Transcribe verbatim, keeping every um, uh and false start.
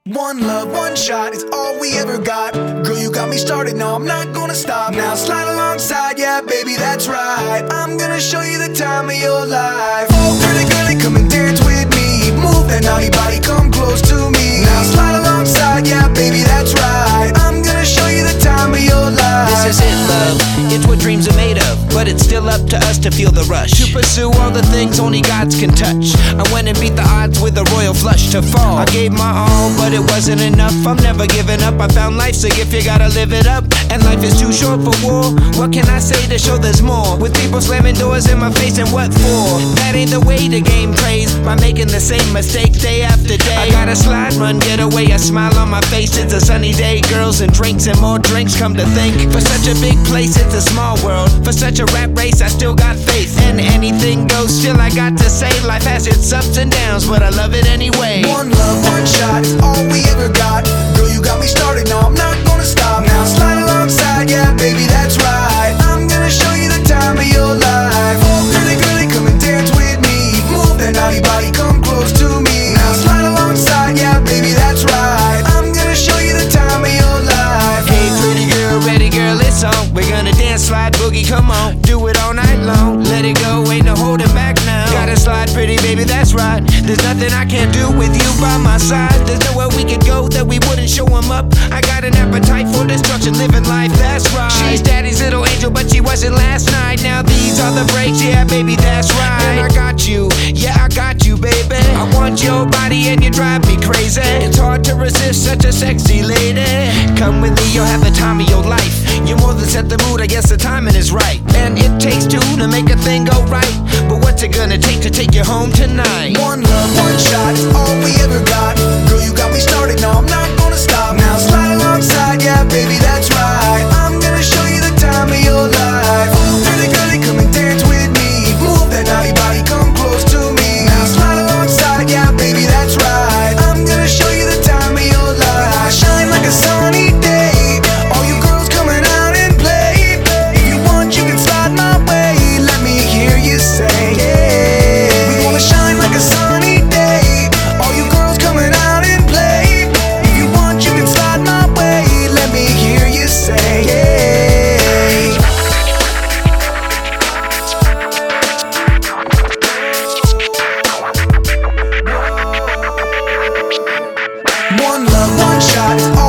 One love, one shot is all we ever got. Girl, you got me started, no, I'm not gonna stop. Now slide alongside, yeah, baby, that's right. I'm gonna show you the time of your life. Oh, pretty girlie, come and dance with me. Move that naughty body, come close to me. Now slide alongside, yeah, baby, that's right. I'm gonna show you the time of your life. This is it, love, it's what dreams are made of. But it's still up to us to feel the rush, to pursue all the things only gods can touch. I went and beat the odds with a royal flush to fall. I gave my all, but it wasn't enough. I'm never giving up, I found life's a gift, you gotta live it up. And life is too short for war. What can I say to show there's more? With people slamming doors in my face, and what for? That ain't the way to gain praise, by making the same mistake day after day. I gotta slide, run, get away, a smile on my face. It's a sunny day, girls and drinks and more drinks. Come to think, for such a big place, it's a small world. For such a rap race, I still got faith. And anything goes, still I got to say, life has its ups and downs, but I love it anyway. One love, one shot is all we ever got. Girl, you got me started, no, I'm not gonna stop. Now slide alongside, yeah, baby, that's right. I'm gonna show you the time of your life. Oh, pretty girlie, come and dance with me. Move that naughty body, come close to me. Now slide alongside, yeah, baby, that's right. I'm gonna show you the time of your life. Hey, pretty girl, ready girl, it's on. We're gonna dance, slide, boogie, come on. Do it all night long, let it go, ain't no holding back now. Gotta slide, pretty baby, that's right. There's nothing I can't do with you by my side. There's nowhere we could go that we wouldn't show 'em up. I got an appetite for destruction, living life, that's right. She's daddy's little angel, but she wasn't last night. Now these are the breaks, yeah, baby, that's right. And I got you, yeah, I got you, baby. I want your body and you drive me crazy. It's hard to resist such a sexy lady. Come with me, you'll have the time of your life. You more than set the mood, I guess the timing is right. And it takes two to make a thing go right. But what's it gonna take to take you home tonight? One love, one shot is all we ever got. Girl, you got me started, no, I'm not gonna stop. Now slide alongside, yeah, baby, that's right. I'm gonna show you the time of your life. Oh, pretty girlie, come and dance with me. Move that naughty body, come close to me. Now slide alongside, yeah, baby, that's right. I'm gonna show you the time of your life. Shine like a sunny day. All you girls coming out and play. If you want, you can slide my way. Let me hear you say, yeah. We wanna shine like a sunny day. All you girls coming out and play. If you want, you can slide my way. Let me hear you say, yeah. One love, one shot is